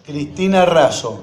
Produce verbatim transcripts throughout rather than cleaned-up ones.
Cristina Razo.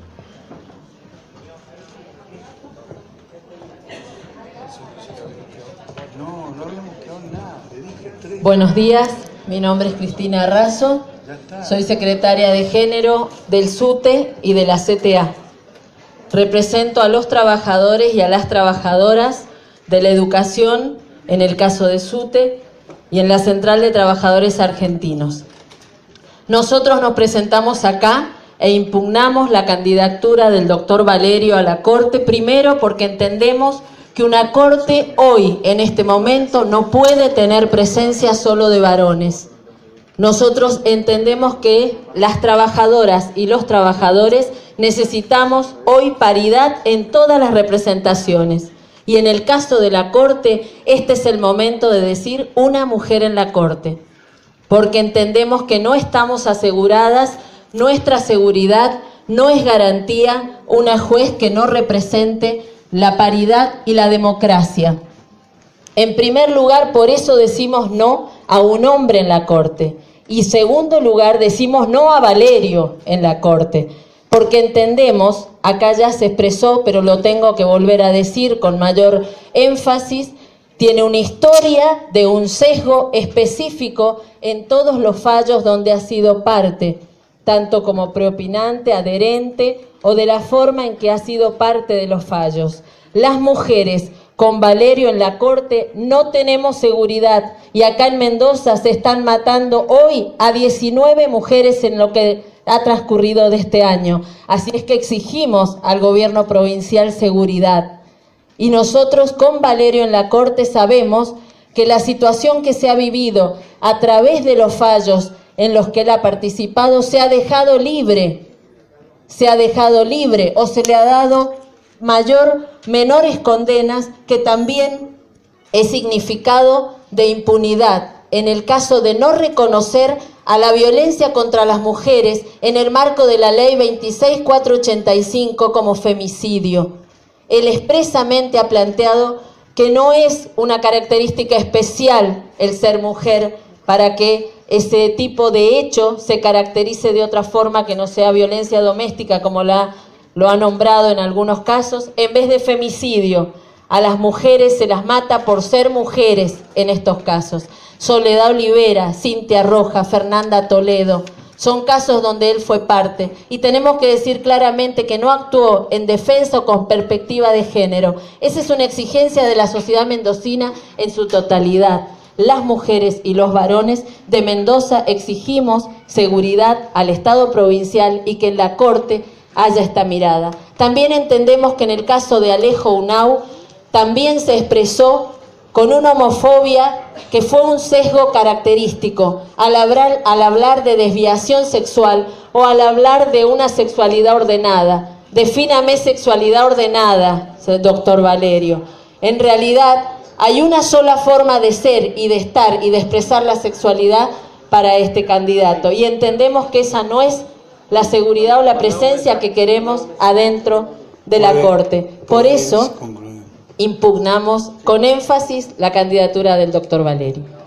No, no habíamos quedado en nada. Te dije tres. Buenos días, mi nombre es Cristina Razo. Soy secretaria de Género del SUTE y de la C T A. Represento a los trabajadores y a las trabajadoras de la educación, en el caso de SUTE, y en la Central de Trabajadores Argentinos. Nosotros nos presentamos acá e impugnamos la candidatura del doctor Valerio a la Corte, primero porque entendemos que una Corte hoy, en este momento, no puede tener presencia solo de varones. Nosotros entendemos que las trabajadoras y los trabajadores necesitamos hoy paridad en todas las representaciones. Y en el caso de la Corte, este es el momento de decir una mujer en la Corte. Porque entendemos que no estamos aseguradas, nuestra seguridad no es garantía una juez que no represente la paridad y la democracia. En primer lugar, por eso decimos no a un hombre en la Corte. Y segundo lugar, decimos no a Valerio en la Corte. Porque entendemos, acá ya se expresó, pero lo tengo que volver a decir con mayor énfasis, tiene una historia de un sesgo específico en todos los fallos donde ha sido parte, tanto como preopinante, adherente o de la forma en que ha sido parte de los fallos. Las mujeres con Valerio en la Corte no tenemos seguridad y acá en Mendoza se están matando hoy a diecinueve mujeres en lo que ha transcurrido de este año. Así es que exigimos al gobierno provincial seguridad. Y nosotros con Valerio en la Corte sabemos que la situación que se ha vivido a través de los fallos en los que él ha participado se ha dejado libre, se ha dejado libre o se le ha dado mayor, menores condenas que también es significado de impunidad en el caso de no reconocer a la violencia contra las mujeres en el marco de la ley veintiséis mil cuatrocientos ochenta y cinco como femicidio. Él expresamente ha planteado que no es una característica especial el ser mujer para que ese tipo de hecho se caracterice de otra forma que no sea violencia doméstica, como la, lo ha nombrado en algunos casos, en vez de femicidio. A las mujeres se las mata por ser mujeres en estos casos. Soledad Olivera, Cintia Roja, Fernanda Toledo, son casos donde él fue parte. Y tenemos que decir claramente que no actuó en defensa o con perspectiva de género. Esa es una exigencia de la sociedad mendocina en su totalidad. Las mujeres y los varones de Mendoza exigimos seguridad al Estado provincial y que en la Corte haya esta mirada. También entendemos que en el caso de Alejo Unau también se expresó con una homofobia que fue un sesgo característico al hablar, al hablar de desviación sexual o al hablar de una sexualidad ordenada. Defíname sexualidad ordenada, doctor Valerio. En realidad hay una sola forma de ser y de estar y de expresar la sexualidad para este candidato. Y entendemos que esa no es la seguridad o la presencia que queremos adentro de la Corte. Por eso impugnamos con énfasis la candidatura del doctor Valerio.